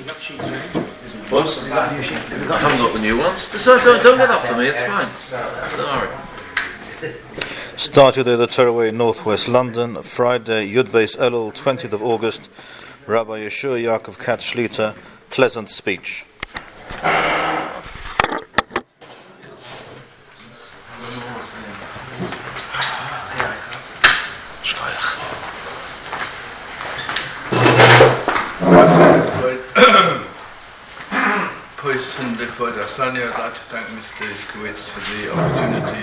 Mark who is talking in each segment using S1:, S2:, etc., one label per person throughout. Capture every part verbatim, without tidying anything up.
S1: What? I haven't got the new ones. So, so don't get after me, it's fine. Don't worry.
S2: Start your day the Torah Way, Northwest London, Friday, Yud Beis Elul, twentieth of August. Rabbi Yeshua Yaakov Katz Shlita, pleasant speech.
S3: I'd like to thank Mister Iskowitz for the opportunity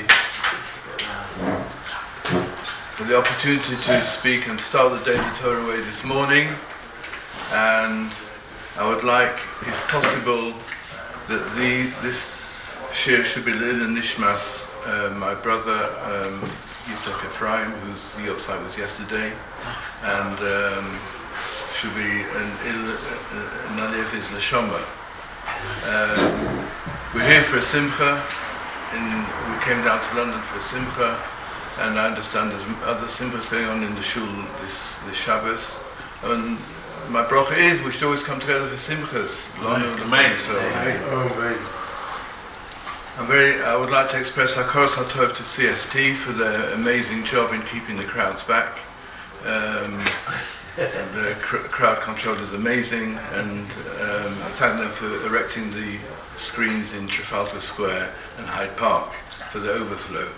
S3: for the opportunity to speak and start the day the Torah way this morning, and I would like, if possible, that the this shir should be Lil and Nishmas, uh, my brother um, Yitzhak Ephraim, whose Yotzai was yesterday, and um, should be an Il Nalev is Lashoma. Um, we're here for a simcha. In, we came down to London for a simcha, and I understand there's other simchas going on in the shul this, this Shabbos. And my bracha is we should always come together for simchas. I'm very. I would like to express Hakaras Hatov to C S T for their amazing job in keeping the crowds back. Um, the cr- crowd control is amazing, and um, I thank them for erecting the screens in Trafalgar Square and Hyde Park for the overflow.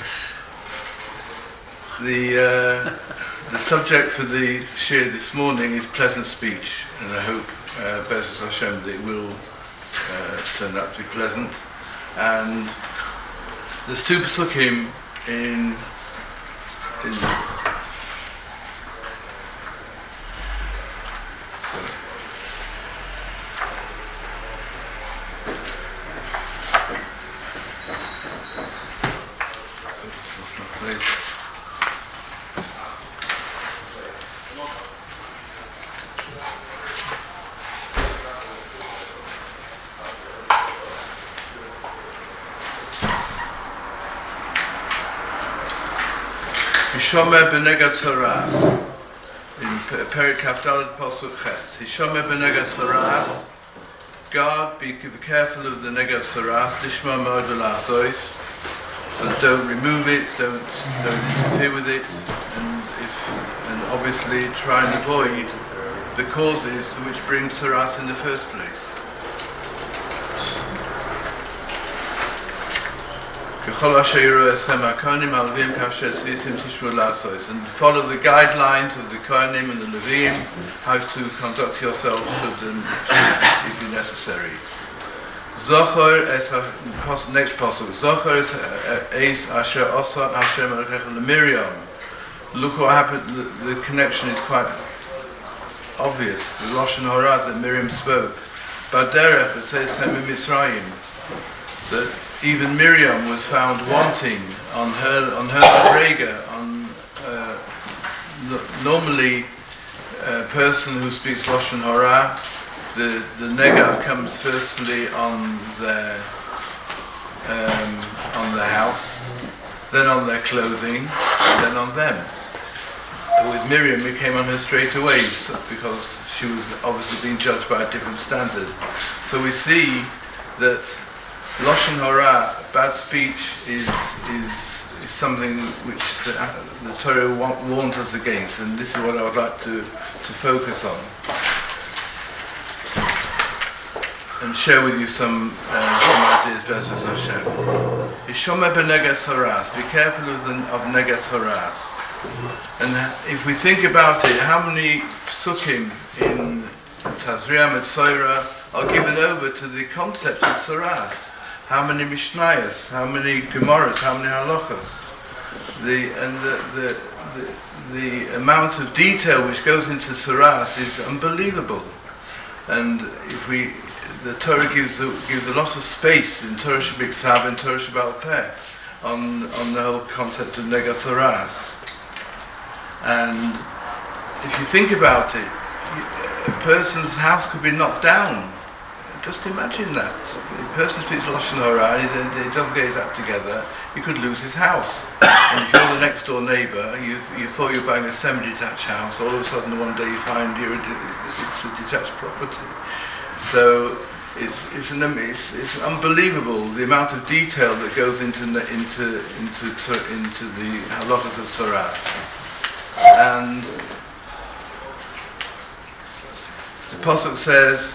S3: The uh, the subject for the shir this morning is pleasant speech, and I hope uh, Be'ezus Hashem that it will uh, turn out to be pleasant. And there's two pesukim in in Hishomer b'negad tzaraas in Perek Kafdalad Pasuk Ches. Hishomer b'negad tzaraas. God, be careful of the negad tzaraas. Lishma ma'od v'la'asos. So don't remove it, don't don't interfere with it, and if and obviously try and avoid the causes which bring tzaraas in the first place. And follow the guidelines of the Kohanim and the Levim, how to conduct yourself should, um, should it be necessary. Zochor es next passage. Zochor es asher osa Hashem alkecha Miriam. Look what happened. The, the connection is quite obvious. The Lashon Hara that Miriam spoke. Baderech, it says Mitzrayim, that even Miriam was found wanting on her on her madrega. On uh, n- normally, a person who speaks Lashon Hara, the the nega comes firstly on their um, on their house, then on their clothing, and then on them. But with Miriam, it came on her straight away because she was obviously being judged by a different standard. So we see that Lashon Hara, bad speech, is is is something which the, the Torah warns us against, and this is what I would like to, to focus on and share with you some uh, some ideas. Be'ezus Hashem. Hishomer b'negad tzaraas. Be careful of the of negad tzaraas. And if we think about it, how many psukim in Tazria Metzora are given over to the concept of tzaraas? How many Mishnayos, how many Gemaras, how many Halachas? The and the, the the the amount of detail which goes into tzaraas is unbelievable. And if we, the Torah gives a, gives a lot of space in Torah Shebiksav and Torah Sheba'al Peh on on the whole concept of negad tzaraas. And if you think about it, a person's house could be knocked down. Just imagine that. A person speaks Lashon Hara, he doesn't get his act together, he could lose his house. And if you're the next door neighbour, you, you thought you were buying a semi-detached house, all of a sudden one day you find you're a, it's a detached property. So it's it's, an, it's it's unbelievable the amount of detail that goes into into into into the halachas of Tzoras. And the pasuk says,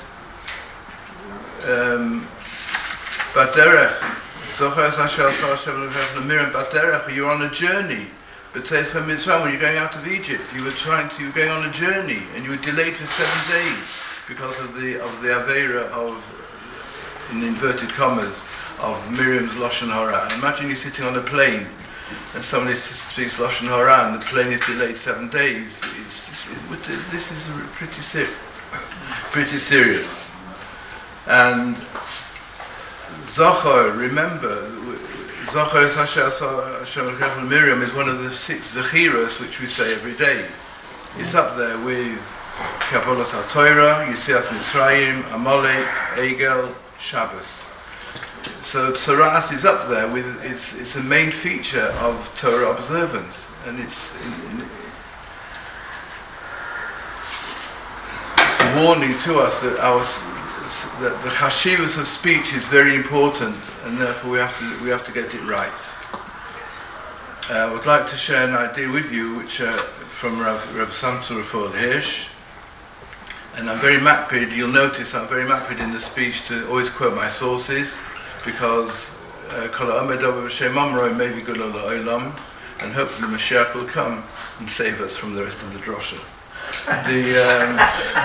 S3: um, "Baderech, zocher Hashem Hashem Miriam Baderech." You're on a journey. But says when you're going out of Egypt, you were trying to, you were going on a journey, and you were delayed for seven days because of the of the avera of, in inverted commas, of Miriam's lashon hara. Imagine you're sitting on a plane, and somebody speaks lashon hara, and the plane is delayed seven days. It's, it's, it, this is pretty ser- pretty serious. And Zachor, remember. Zachor Hashem Miriam is one of the six Zechiros which we say every day. It's up there with Kabbalas HaTorah, Yetzias Mitzrayim, Amalek, Egel, Shabbos. So Tzoras is up there with it's it's a main feature of Torah observance, and it's in, in, it's a warning to us that our that the chashivas of speech is very important, and therefore we have to we have to get it right. Uh, I would like to share an idea with you, which uh, from Rav, Rav Samson Rafal Hirsch, and I'm very makpid. You'll notice I'm very makpid in the speech to always quote my sources, because Kol Ha'omed Over B'Shem Omroi may be good Olam, and hopefully Mashiach will come and save us from the rest of the drosha. The, um,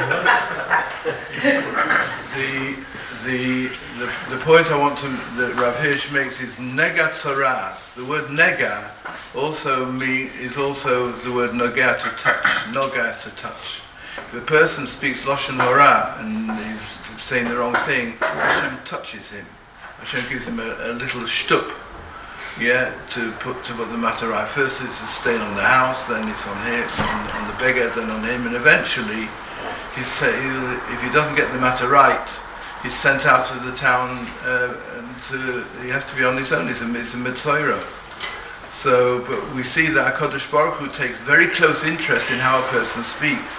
S3: the, the the the point I want to that Rav Hirsch makes is nega tzoras. The word nega also mean is also the word noga, to touch. Noga is to touch. If a person speaks lashon hara and he's saying the wrong thing, Hashem touches him. Hashem gives him a, a little shtup. Yeah, to put to put the matter right. First it's a stain on the house, then it's on him, on, on the beggar, then on him, and eventually, he's say, if he doesn't get the matter right, he's sent out of the town, uh, and to, he has to be on his own. He's a, he's a mitzvah. So, but we see that HaKadosh Baruch Hu takes very close interest in how a person speaks.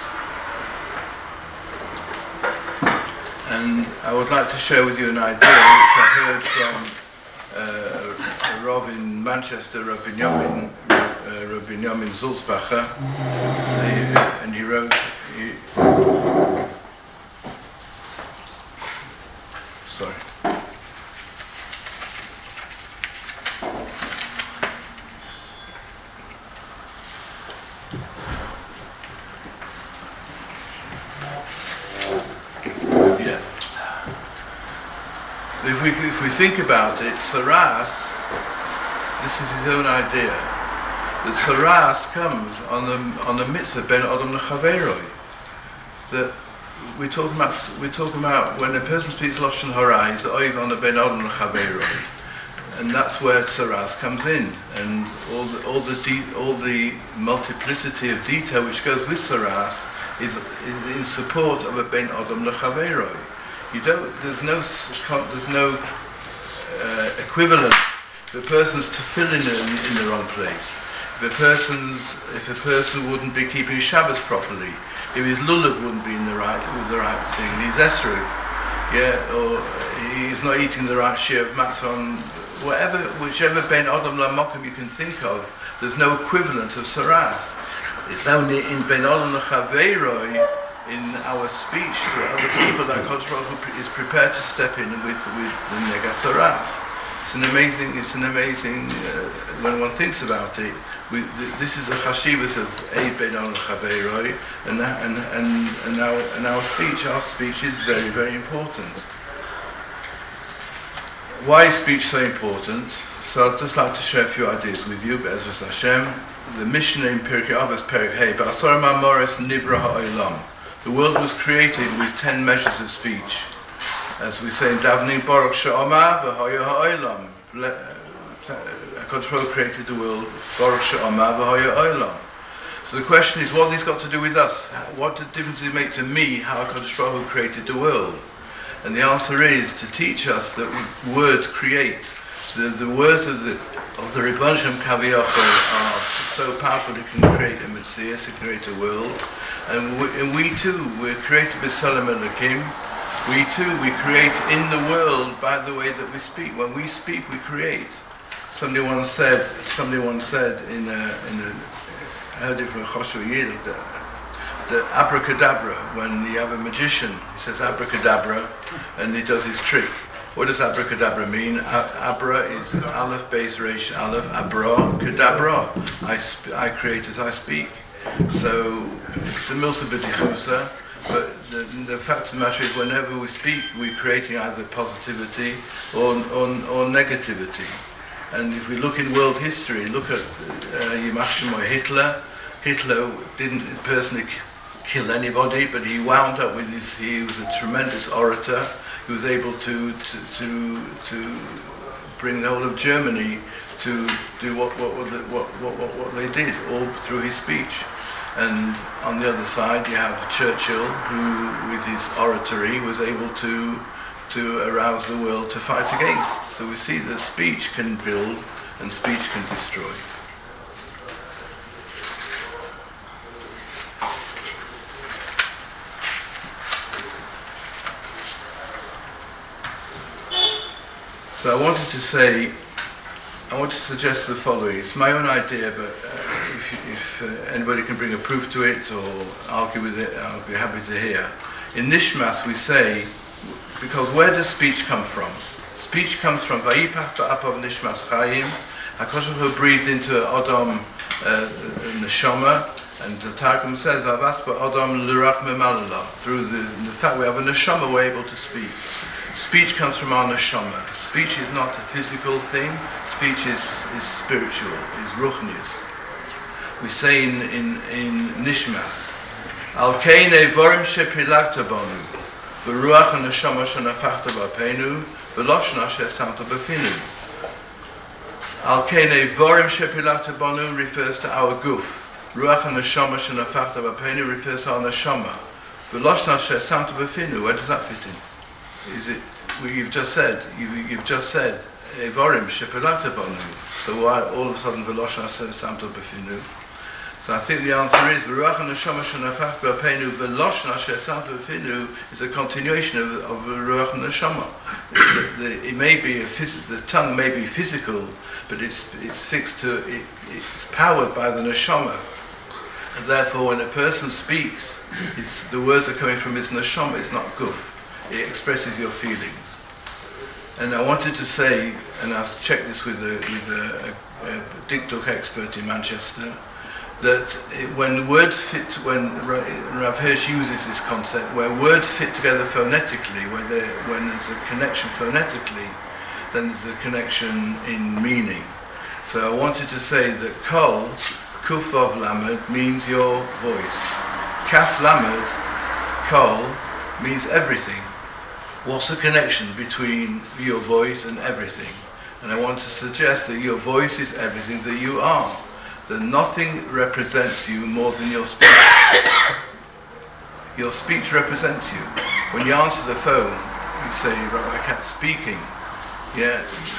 S3: And I would like to share with you an idea which I heard from Uh, a Rav in Manchester, Rav Binyamin, uh, Rav Binyamin Zulzbacher, uh, and he wrote, he, sorry, yeah. So if we if we think about it, Tzoras, this is his own idea. That Tzoras comes on the on the mitzvah ben Adam lechaveroi. That we're talking about we're talking about when a person speaks lashon hara, he's oiv on the ben Adam lechaveroi, and that's where Tzoras comes in, and all the all the de- all the multiplicity of detail which goes with Tzoras is, is in support of a ben Adam lechaveroi. You don't. There's no. There's no uh, equivalent. If a person's tefillin in, in the wrong place, if a person's, if a person wouldn't be keeping Shabbos properly, if his lulav wouldn't be in the right, with the right thing, he's esrog, yeah, or he's not eating the right share of matzah on whatever, whichever ben adam lamokim you can think of. There's no equivalent of saras. It's only in ben adam lachaveiroi, in our speech to other people, that HaKadosh Baruch Hu is prepared to step in with with the nega tzoras. It's an amazing. It's an amazing. Uh, when one thinks about it, we, th- this is the chashivas of a ben al chaveiroi, and and and and our and our speech. Our speech is very very important. Why is speech so important? So I'd just like to share a few ideas with you. Be'ezras Hashem, the Mishnah in Pirkei Avos Perek Hey, Ba'asor Ma'amoros Nivra Ha'olam. The world was created with ten measures of speech. As we say in Davening, Baruch She'omah v'hoya ha'olam. HaKadosh Baruch Hu created the world, Baruch She'omah v'hoya ha'olam. So the question is, what has this got to do with us? What difference does it make to me how HaKadosh Baruch Hu created the world? And the answer is to teach us that words create. The, the words of the of the Rebbeinu Shem Kaviyachol are so powerful it can create a mitzvah, it can create a world. And we, and we too, we're created with B'Tselem Elokim, We too, we create in the world by the way that we speak. When we speak, we create. Somebody once said, somebody once said in a, in a, I heard it from a Choshu Yid, the, the abracadabra, when you have a magician, he says abracadabra, and he does his trick. What does abracadabra mean? A- abra is aleph, beis, resh, aleph, abra, kadabra. I, sp- I create as I speak. So it's a milsa b'dichusa, but the, the fact of the matter is whenever we speak, we're creating either positivity or, or, or negativity. And if we look in world history, look at uh, Yimach Shemo Hitler. Hitler didn't personally k- kill anybody, but he wound up with his, he was a tremendous orator. He was able to to to, to bring the whole of Germany to do what what what, what what what what they did, all through his speech. And on the other side, you have Churchill, who, with his oratory, was able to to arouse the world to fight against. So we see that speech can build and speech can destroy. So I wanted to say, I want to suggest the following. It's my own idea, but uh, if, if uh, anybody can bring a proof to it or argue with it, I'll be happy to hear. In Nishmas we say, because where does speech come from? Speech comes from Vayipach ba'apav Nishmas Chaim. HaKadosh Baruch Hu breathed into Adam uh, neshama, and the Targum says, Vavas ba'adam l'rach memalala. Through the, the fact we have a neshama, we're able to speak. Speech comes from our neshama. Speech is not a physical thing. Speech is, is spiritual, is ruchnius. We say in in, in Nishmas, Al kein evorim shepilagta banu, v'ruach haneshama shenafachta b'apenu, v'loshna shesamta b'finu. Al kein evorim shepilagta banu refers to our guf. Ruach haneshama shenafachta b'apenu refers to our neshama. V'loshna shesamta b'finu. Where does that fit in? Is it? Well, you've just said, you, you've just said, Evorim shepelata banu. So why all of a sudden Veloshna samto befinu? So I think the answer is V'ruach haneshama shenafach b'apenu Veloshna shesamto befinu is a continuation of of V'ruach haneshama. The, the, it may be a phys- the tongue may be physical, but it's it's fixed to it, it's powered by the neshama, and therefore when a person speaks, it's, the words are coming from his neshama. It's not guf. It expresses your feelings. And I wanted to say, and I've checked this with a, with a, a, a dikduk expert in Manchester, that it, when words fit, when Rav Hirsch uses this concept, where words fit together phonetically, where when there's a connection phonetically, then there's a connection in meaning. So I wanted to say that kol, kufov lamed, means your voice. Kaf lamed, kol, means everything. What's the connection between your voice and everything? And I want to suggest that your voice is everything that you are. That nothing represents you more than your speech. Your speech represents you. When you answer the phone, you say, Rabbi Katz speaking. Yeah,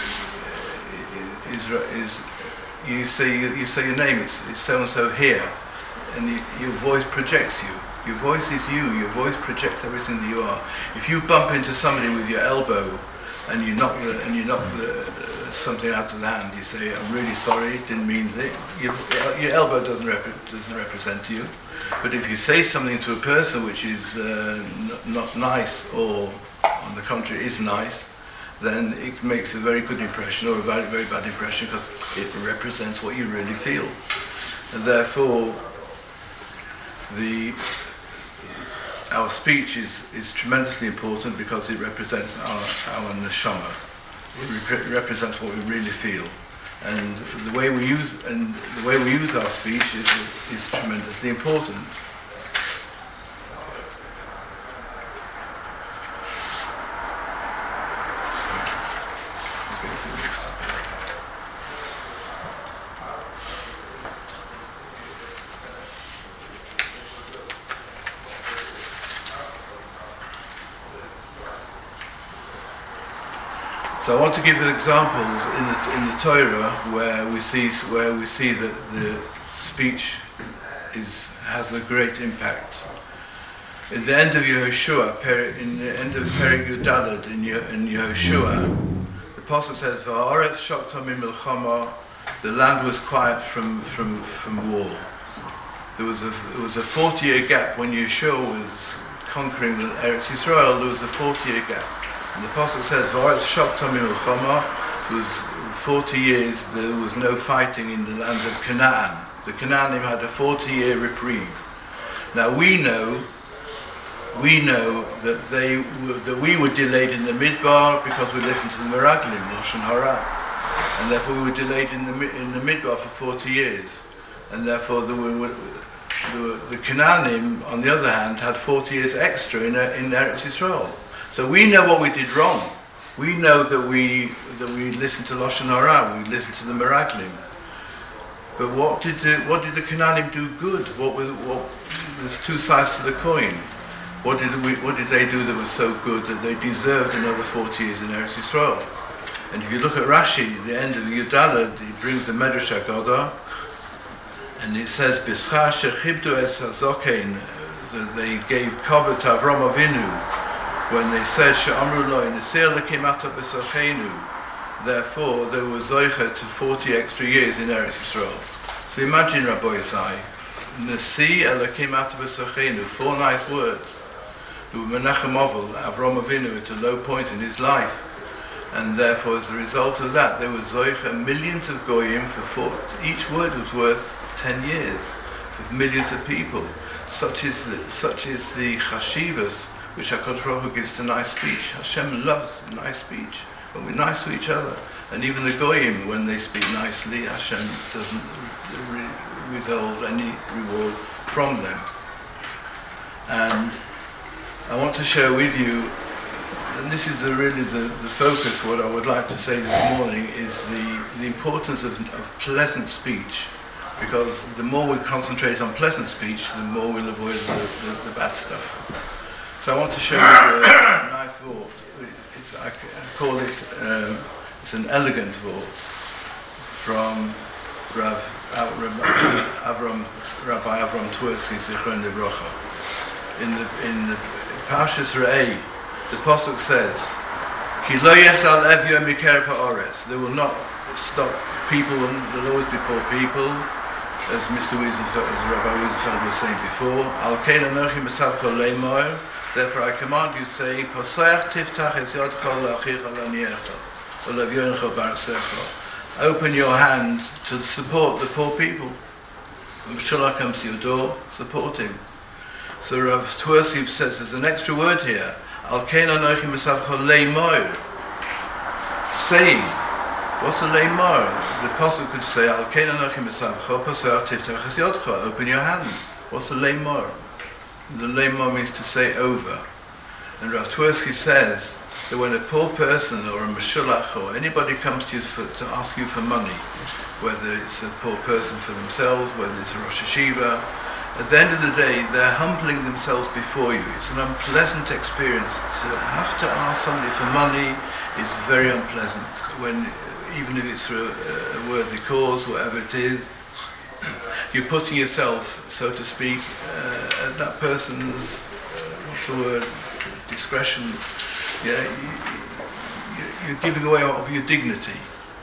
S3: is, is, you say you, you say your name, it's, it's so-and-so here. And you, your voice projects you. Your voice is you. Your voice projects everything that you are. If you bump into somebody with your elbow and you knock the, and you knock the, uh, something out of the hand, you say, "I'm really sorry, didn't mean it." Your, your elbow doesn't rep- doesn't represent you. But if you say something to a person which is uh, n- not nice, or on the contrary is nice, then it makes a very good impression or a very very bad impression because it represents what you really feel, and therefore the our speech is, is tremendously important because it represents our, our neshama. It rep- represents what we really feel, and the way we use and the way we use our speech is is tremendously important. So I want to give examples in the in the Torah where we see where we see that the speech is has a great impact. in the end of Yehoshua, in the end of Perek Yudalad in Yehoshua, the Apostle says, "Va'aretz shokta mimilchama," the land was quiet from from from war. There was a there was a forty-year gap when Yeshua was conquering the Eretz Yisrael. There was a forty-year gap, and the Apostle says, "Va'aretz shokta mimilchama." There was forty years. There was no fighting in the land of Canaan. The Canaanim had a forty-year reprieve. Now we know. We know that they were, that we were delayed in the Midbar because we listened to the Meraglim, Lashon Hara, and therefore we were delayed in the in the Midbar for forty years, and therefore the, the, the Canaanim, on the other hand, had forty years extra in in Eretz Yisrael. So we know what we did wrong. We know that we that we listened to Lashon Hara, we listened to the Meraglim. But what did the, what did the Canaanim do good? What were what? There's two sides to the coin. What did we? What did they do that was so good that they deserved another forty years in Eretz Yisrael? And if you look at Rashi, the end of the Yudalad, he brings the Medrash Haggadah, and it says, "B'schar shechibdu es hazokein," that they gave cover to Avram Avinu when they said, "She'amru lo nesir lekim ata b'socheinu." Therefore, they were zoicha to forty extra years in Eretz Yisrael. So imagine, Rabbi Yisai, "Nesi elakim ata b'socheinu," four nice words. Menachem Ovel, Avram Avinu, at a low point in his life, and therefore as a result of that there was zoicha millions of goyim for four. Each word was worth ten years for millions of people. Such is the, such is the chashivas which HaKadosh Baruch Hu gives to nice speech. Hashem loves nice speech when we're nice to each other, and even the goyim, when they speak nicely, Hashem doesn't re- withhold any reward from them. And I want to share with you, and this is the, really the, the focus, what I would like to say this morning, is the, the importance of, of pleasant speech. Because the more we concentrate on pleasant speech, the more we'll avoid the, the, the bad stuff. So I want to show you a, a nice thought. It's, I, I call it, um, it's an elegant thought from Rav, Avram, Rabbi Avram Twersky, Zichron Livrocha. In the, in the Parshas Re'eh, the Pasuk says, "Ki lo yechal evyo mikeref ha'oretz." They will not stop people, and there'll always be poor people, as Mister Wiesenfeld, as Rabbi Wiesenfeld was saying before. Al kein anochi mitzavcho leimor. Therefore, I command you, say, "Posach tiftach es yodcho la'achicha la'niecha, u'la'vyoncho barasecha." Open your hand to support the poor people. When Shulach comes to your door, support him. So Rav Twersky says there's an extra word here. Al kein anochi misavcho leimor. Saying. What's a leimor? The apostle could say, Al kein anochi misavcho posach tiftach es yodcho. Open your hand. What's a leimor? The leimor means to say over. And Rav Twersky says that when a poor person or a meshulach or anybody comes to you for, to ask you for money, whether it's a poor person for themselves, whether it's a Rosh Hashiva, at the end of the day, they're humbling themselves before you. It's an unpleasant experience. To have to ask somebody for money is very unpleasant, when, even if it's for a, a worthy cause, whatever it is, you're putting yourself, so to speak, uh, at that person's, uh, what's the word, discretion. Yeah, you, you, you're giving away of your dignity.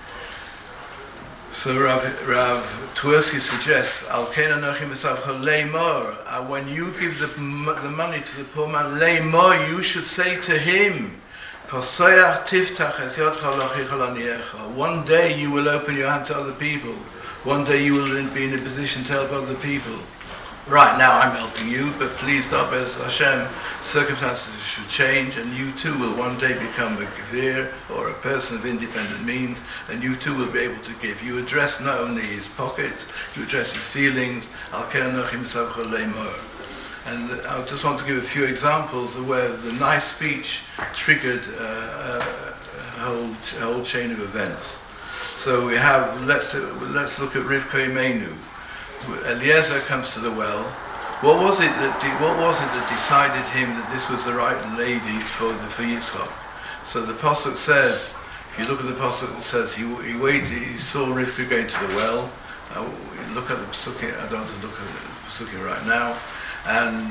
S3: So Rav, Rav Twersky suggests, Al kein anochi misavcho leimor. When you give the, the money to the poor man, leimor, you should say to him, Posoyach tiftach es yodcha la'achicha la'niecha. One day you will open your hand to other people. One day you will be in a position to help other people. Right now I'm helping you, but please not, as Hashem, circumstances should change, and you too will one day become a gevir, or a person of independent means, and you too will be able to give. You address not only his pocket, you address his feelings. Al kein anochi misavcho leimor. And I just want to give a few examples of where the nice speech triggered uh, a, a, whole, a whole chain of events. So we have, let's let's look at Rivka Imenu. Eliezer comes to the well. What was it that de- what was it that decided him that this was the right lady for the for Yitzchak? So the pasuk says, if you look at the pasuk, it says he he waited, he saw Rivka going to the well. Uh, look at the psukim. I don't want to look at the psukim right now. And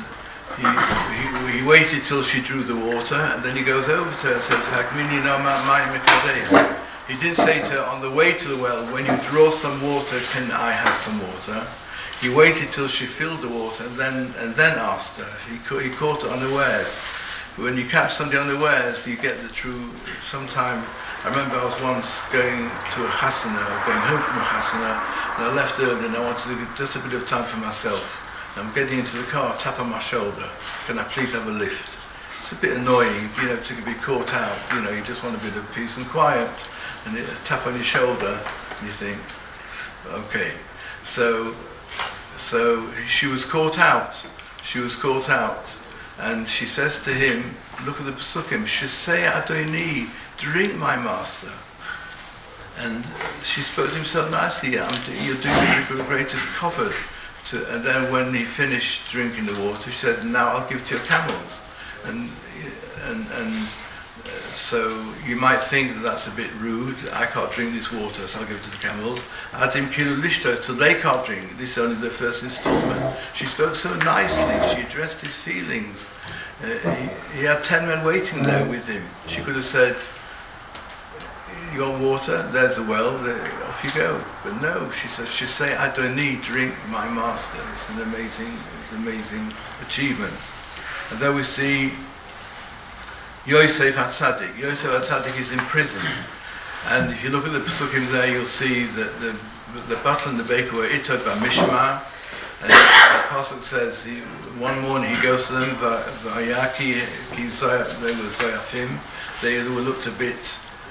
S3: he, he, he waited till she drew the water, and then he goes over to her and says, Hakmini no ma'mayim mikadei. He didn't say to her, on the way to the well, when you draw some water, can I have some water? He waited till she filled the water, and then and then asked her. He, ca- he caught her unawares. When you catch somebody unawares, you get the true, sometime, I remember I was once going to a chasana, going home from a chasana, and I left early and I wanted to get just a bit of time for myself. I'm getting into the car, tap on my shoulder, can I please have a lift? It's a bit annoying, you know, to be caught out, you know, you just want a bit of peace and quiet, and a tap on your shoulder, and you think, okay. So, so she was caught out, she was caught out, and she says to him, look at the Pesukim, Shesei Adoni, drink my master. And she spoke to him so nicely, I'm, you're doing the greatest comfort. To, and then when he finished drinking the water, she said, now I'll give it to your camels. And and, and uh, so you might think that that's a bit rude, I can't drink this water, so I'll give it to the camels. Adim kilu lishtos, so they can't drink, this is only the first installment. She spoke so nicely, she addressed his feelings. Uh, he, he had ten men waiting there with him. She could have said, you want water? There's a well, there, off you go. But no, she says, she say, I don't need drink my master. It's an amazing, it's an amazing achievement. And then we see Yosef HaTzadik. Yosef HaTzadik is in prison. And if you look at the Pesukim there, you'll see that the, the butler and the baker were Itod Bamishma. And the Pasuk says, he, one morning he goes to them, Vayaki, they were Zoyafim. They were looked a bit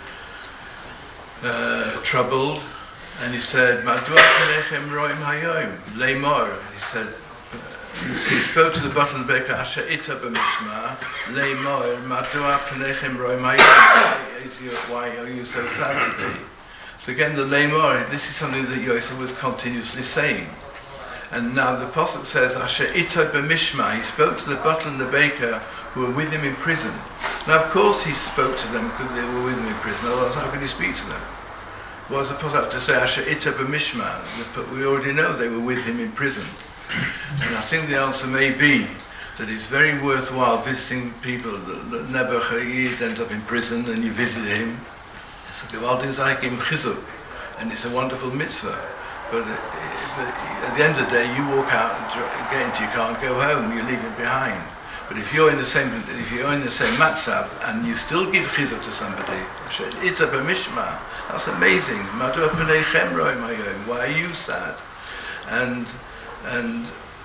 S3: Uh, troubled, and he said, Madua Penechem Roim Hayom, Leimor. He said, he spoke to the butler and the baker, Asher Ita B'mishma, Leimor, Madua Penechem Roim Hayom. Why are you so sad today? So again, the Leimor, this is something that Yosef was continuously saying. And now the Apostle says, Asher Ita B'mishma, he spoke to the butler and the baker who were with him in prison. Now, of course, he spoke to them because they were with him in prison. Otherwise, how could he speak to them? What was the Apostle have to say? Asher ita b'mishma. We already know they were with him in prison. And I think the answer may be that it's very worthwhile visiting people. Nebuchadnezzar ends up in prison, and you visit him. It's a gewaltig Zeichen chizuk, and it's a wonderful mitzvah. But, uh, but at the end of the day, you walk out, and get into your car, and go home. You leave it behind. But if you're in the same, if you're in the same matzav and you still give chizuk to somebody, it's a b'mishma. That's amazing. Why are you sad? And and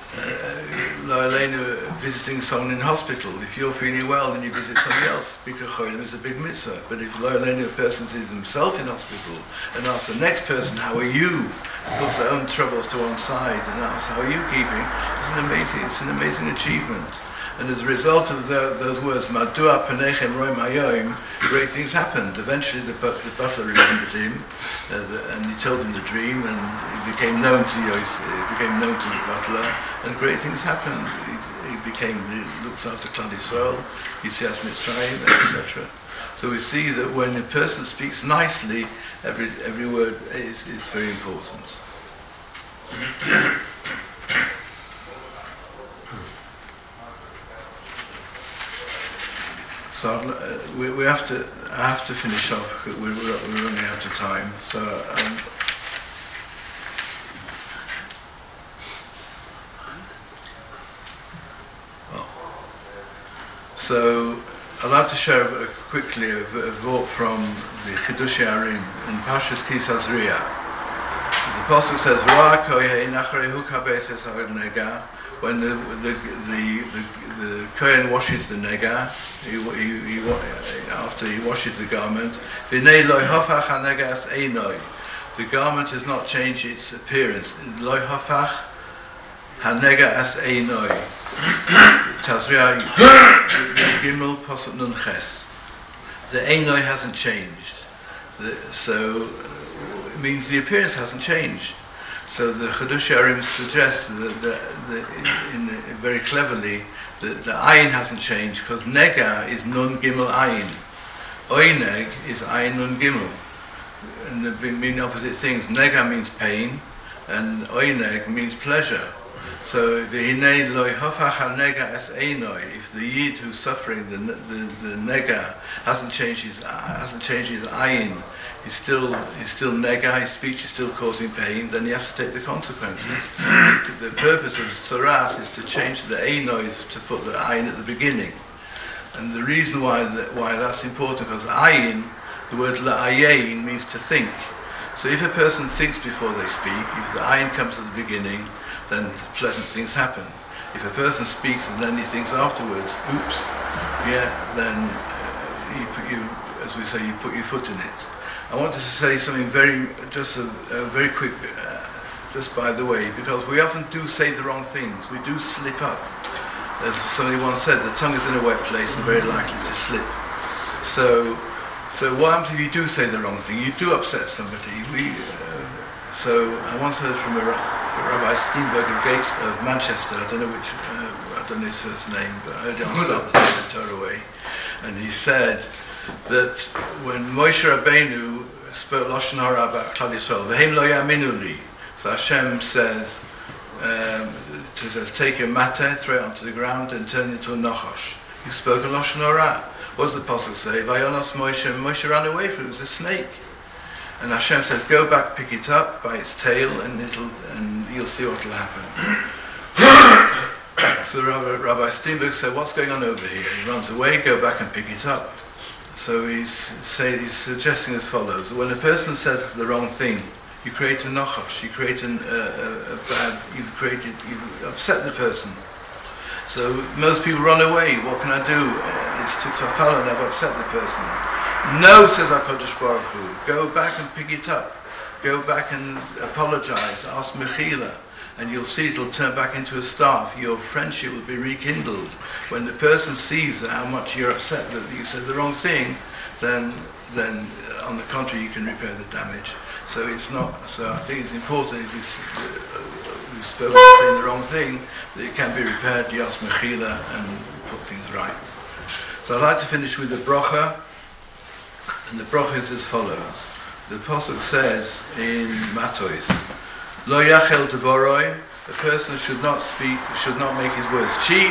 S3: uh, visiting someone in hospital. If you're feeling well and you visit somebody else, because cholim is a big mitzvah. But if a person sees himself in hospital and asks the next person, "How are you?" puts their own troubles to one side and asks, "How are you keeping?" It's an amazing, it's an amazing achievement. And as a result of the, those words, Madua Penechem Roim Hayom, great things happened. Eventually the, the butler remembered him, uh, the, and he told him the dream, and he became known to Yosef, he became known to the butler, and great things happened. He, he became, he looked after Klal Yisrael, Yitzias Mitzrayim, et cetera. So we see that when a person speaks nicely, every every word is, is very important. So uh, we, we have to. I have to finish off. We're, we're running out of time. So, um, well, so I'd like to share uh, quickly a, a vote from the Chidushei Harim in Parshas Ki Sazria. The Apostle says, "Ra koyei nachrehu kabes es nega." When the the the the, the Kohen washes the nega, he, he, he, after he washes the garment, v'nei lo hafach hanegas einoi. The garment has not changed its appearance. Lo hafach hanegas einoi. Tazria Gimel Pasuk Nun Ches. The einoi hasn't changed. The, so it means the appearance hasn't changed. So the Chidushei Harim suggests that, that, that in the, very cleverly that the ayin hasn't changed because nega is nun gimel ayin, oineg is ayin nun gimel, and they mean opposite things. Nega means pain, and oineg means pleasure. So the hinei loy hafach hanega es einoi. If the yid who's suffering the the, the nega hasn't changed his hasn't changed his ayin, he's still he's still nega. His speech is still causing pain. Then he has to take the consequences. The purpose of tzaras is to change the einois to put the ayin at the beginning. And the reason why that, why that's important, because ayin, the word la'ayin means to think. So if a person thinks before they speak, if the ayin comes at the beginning, then pleasant things happen. If a person speaks and then he thinks afterwards, oops, yeah, then uh, you, put you, as we say, you put your foot in it. I wanted to say something very, just a, a very quick, uh, just by the way, because we often do say the wrong things. We do slip up. As somebody once said, the tongue is in a wet place and very likely to slip. So, so what happens if you do say the wrong thing? You do upset somebody. We, uh, so I once heard from a, a Rabbi Steenberg of Gates of Manchester. I don't know which, uh, I don't know his first name, but I heard it on Start the Torah Way, and he said that when Moshe Rabbeinu spoke Lashon Hara about Klal Yisrael, V'hem lo ya'aminu li, so Hashem says, um, it says, take a matter, throw it onto the ground, and turn it into a nachash. You spoke a Lashon Hara. What does the Pasuk say? Vayonos Moshe, Moshe ran away from it. It was a snake. And Hashem says, go back, pick it up by its tail, and it'll, and you'll see what will happen. So Rabbi, Rabbi Steenberg said, what's going on over here? He runs away, go back and pick it up. So he's, say, he's suggesting as follows. When a person says the wrong thing, you create a nachash, you create an, uh, a, a bad, you've created, you've upset the person. So most people run away. What can I do? Uh, it's to fulfill and I've upset the person. No, says HaKadosh Baruch Hu. Go back and pick it up. Go back and apologize. Ask Mechila. And you'll see it'll turn back into a staff. Your friendship will be rekindled. When the person sees that how much you're upset that you said the wrong thing, then, then uh, on the contrary, you can repair the damage. So it's not. So I think it's important if we we've spoken saying the wrong thing that it can be repaired. You ask Mechila and put things right. So I'd like to finish with the bracha, and the bracha is as follows. The pasuk says in Matos, Lo yachel devoroi, a person should not speak, should not make his words cheap.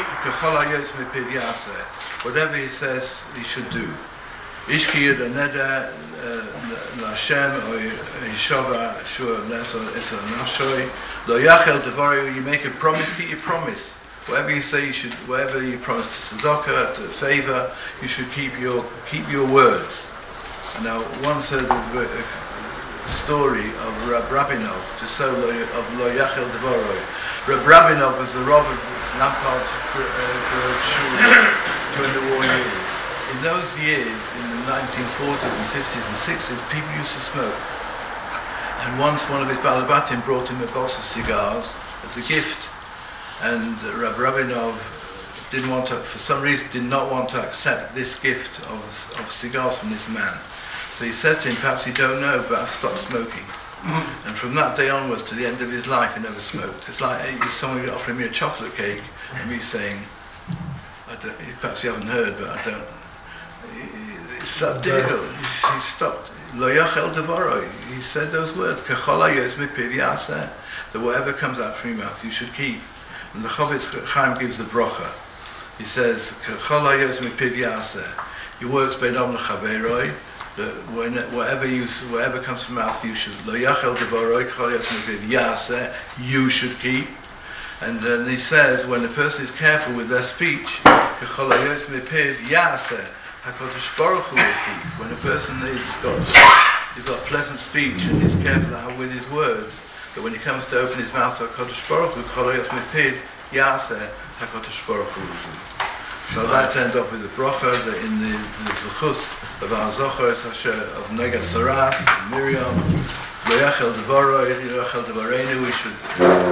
S3: Whatever he says, he should do. Ishki yud aneda l'Hashem or yishova shur leso eser nashoi. Lo yachel devoroi, you make a promise, keep your promise. Whatever you say, you should. Whatever you promise to tzedakah, to favor, you should keep your keep your words. Now, once heard a story of Rab Rabinov to so of Lo Yachel Devoroi. Rab Rabinov was the Rav of Lampard Shul during the war years. In those years, in the nineteen forties and fifties and sixties, people used to smoke. And once one of his Balabatim brought him a box of cigars as a gift. And Rab Rabinov didn't want to, for some reason, did not want to accept this gift of, of cigars from this man. So he said to him, perhaps you don't know, but I've stopped smoking. Mm-hmm. And from that day onwards to the end of his life, he never smoked. It's like someone offering me a chocolate cake and me saying, I don't, perhaps you haven't heard, but I don't. It's that difficult. He, he stopped. Lo yachel devoroi. He said those words. Kechol hayos mipiv yaseh. That whatever comes out from your mouth, you should keep. And the Chavetz Chaim gives the bracha. He says, Kechol hayos mipiv yaseh. Your works beidom lechaveroi. That when, whatever you, whatever comes from mouth, you should. Lo yachel devoroi. Kechol hayos mipiv yaseh. You should keep. And then he says, when a person is careful with their speech, Kechol hayos mipiv yaseh. HaKadosh Baruch Hu will keep. When a person is got, he's got pleasant speech and is careful with his words, that when he comes to open his mouth to HaKadosh Baruch Hu, Cholayos Mipiv Yaseh HaKadosh Baruch Hu. So I'd like to end off with the bracha that in the, the Zechus of our Zochar of Negat Saras, Miriam, Lo Yachel Devoroi, Lo Yachel Devoreinu, we should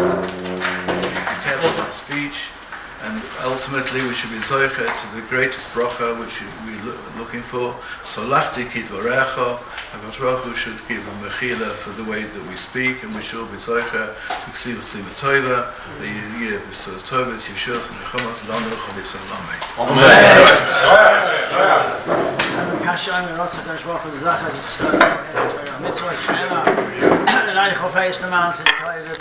S3: be careful with our speech. And ultimately we should be zoicha to the greatest bracha which we're looking for. Solachti kitvarecha. HaKadosh Baruch Hu should give a mechila for the way that we speak, and we should be zoicha to ksiv tzima toiva, the year b'stor toiva, yeshua v'nechamos, lanu chavisam lamei. Amen.
S4: Kasha im Rotz HaKadosh Baruch Hu, the Zachar, the Tzedakah, the Mitzvah, Shema, the Reich of Eis, the Mount,